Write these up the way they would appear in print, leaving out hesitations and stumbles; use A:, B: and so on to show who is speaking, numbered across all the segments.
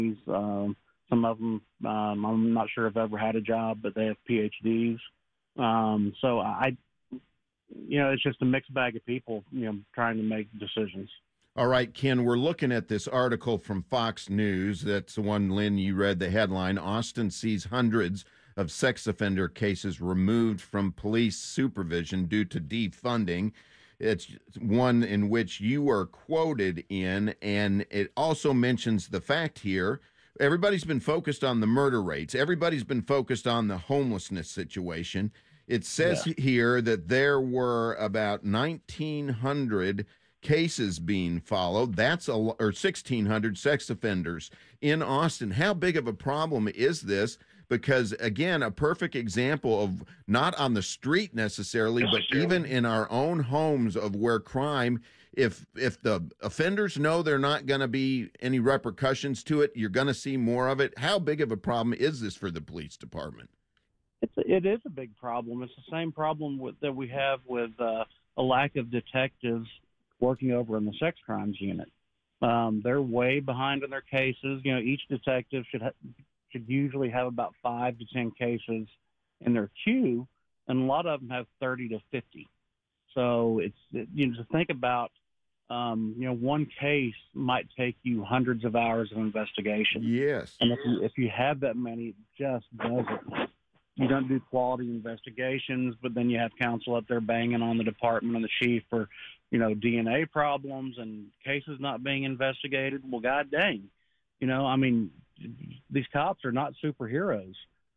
A: Some of them, I'm not sure if ever had a job, but they have PhDs. So it's just a mixed bag of people, trying to make decisions.
B: All right, Ken, we're looking at this article from Fox News. That's the one, Lynn, you read the headline. Austin sees hundreds of sex offender cases removed from police supervision due to defunding. It's one in which you are quoted in, and it also mentions the fact here. Everybody's been focused on the murder rates. Everybody's been focused on the homelessness situation. It says here that there were about 1,900 cases being followed. That's or 1,600 sex offenders in Austin. How big of a problem is this? Because again, a perfect example of not on the street necessarily, but even in our own homes of where crime, if the offenders know they're not going to be any repercussions to it, you're going to see more of it. How big of a problem is this for the police department?
A: It is a big problem. It's the same problem that we have with a lack of detectives working over in the sex crimes unit. They're way behind in their cases. Each detective should usually have about 5 to 10 cases in their queue, and a lot of them have 30 to 50. So to think about, one case might take you hundreds of hours of investigation.
B: Yes.
A: And if you have that many, it just doesn't. You don't do quality investigations, but then you have counsel up there banging on the department and the chief for, DNA problems and cases not being investigated. Well, God dang, these cops are not superheroes.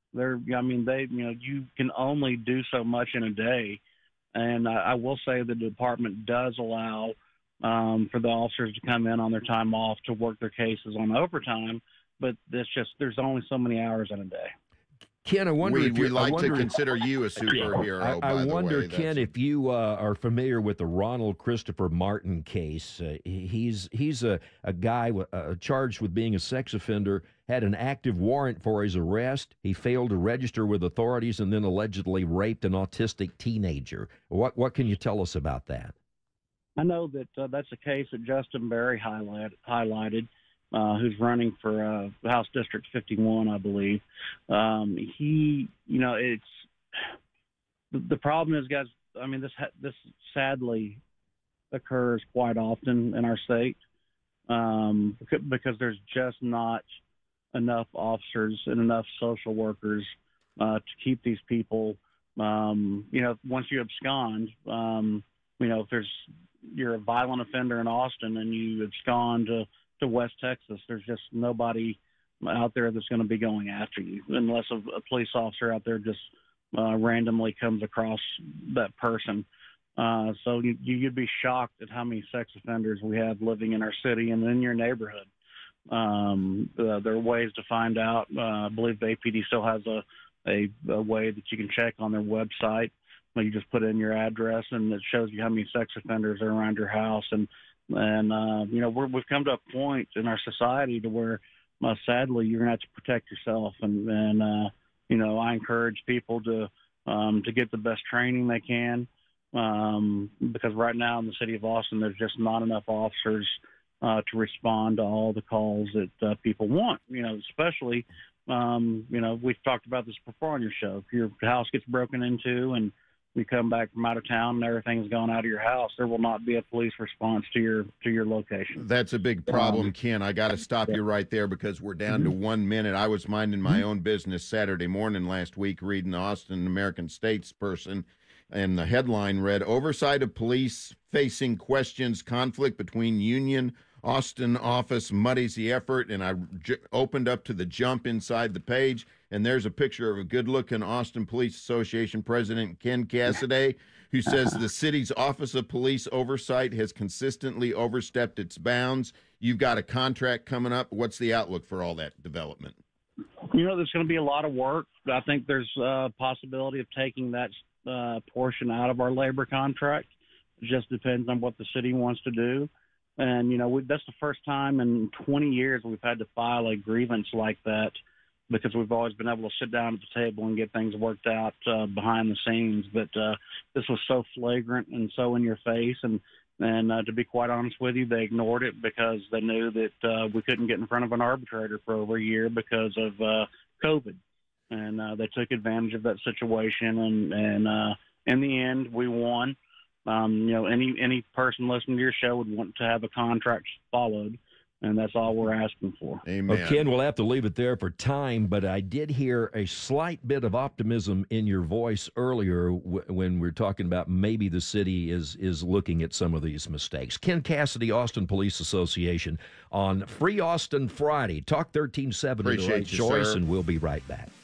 A: You can only do so much in a day. And I will say the department does allow for the officers to come in on their time off to work their cases on overtime, but there's only so many hours in a day.
C: Ken, I wonder if
B: we like to consider you a superhero.
C: I wonder,
B: way.
C: Ken, if you are familiar with the Ronald Christopher Martin case. He's a guy charged with being a sex offender, had an active warrant for his arrest. He failed to register with authorities and then allegedly raped an autistic teenager. What can you tell us about that?
A: I know that that's a case that Justin Berry highlighted. Who's running for House District 51, I believe. It's the problem is, guys. This sadly occurs quite often in our state because there's just not enough officers and enough social workers to keep these people. Once you abscond, if you're a violent offender in Austin and you abscond to West Texas, there's just nobody out there that's going to be going after you unless a police officer out there just randomly comes across that person. So you'd be shocked at how many sex offenders we have living in our city and in your neighborhood. There are ways to find out. I believe the APD still has a way that you can check on their website. You just put in your address and it shows you how many sex offenders are around your house. And we've come to a point in our society to where, sadly, you're going to have to protect yourself. And I encourage people to get the best training they can because right now in the city of Austin, there's just not enough officers to respond to all the calls that people want. Especially, we've talked about this before on your show. If your house gets broken into and you come back from out of town and everything's gone out of your house, there will not be a police response to your location.
B: That's a big problem, Ken. I got to stop you right there because we're down to 1 minute. I was minding my own business Saturday morning last week, reading the Austin American Statesperson, and the headline read, "Oversight of Police Facing Questions, Conflict Between Union Austin Office Muddies the Effort." And I opened up to the jump inside the page, and there's a picture of a good-looking Austin Police Association President Ken Cassidy, who says the city's Office of Police Oversight has consistently overstepped its bounds. You've got a contract coming up. What's the outlook for all that development?
A: There's going to be a lot of work. I think there's a possibility of taking that portion out of our labor contract. It just depends on what the city wants to do. And, that's the first time in 20 years we've had to file a grievance like that because we've always been able to sit down at the table and get things worked out behind the scenes. But this was so flagrant and so in your face. And And to be quite honest with you, they ignored it because they knew that we couldn't get in front of an arbitrator for over a year because of COVID. And they took advantage of that situation. And in the end, we won. Any person listening to your show would want to have a contract followed. And that's all we're asking for.
B: Amen.
C: Well, Ken, we'll have to leave it there for time, but I did hear a slight bit of optimism in your voice earlier when we're talking about maybe the city is looking at some of these mistakes. Ken Cassidy, Austin Police Association, on Free Austin Friday. Talk 1370,
B: Appreciate
C: the right
B: you,
C: choice,
B: sir.
C: and we'll be right back.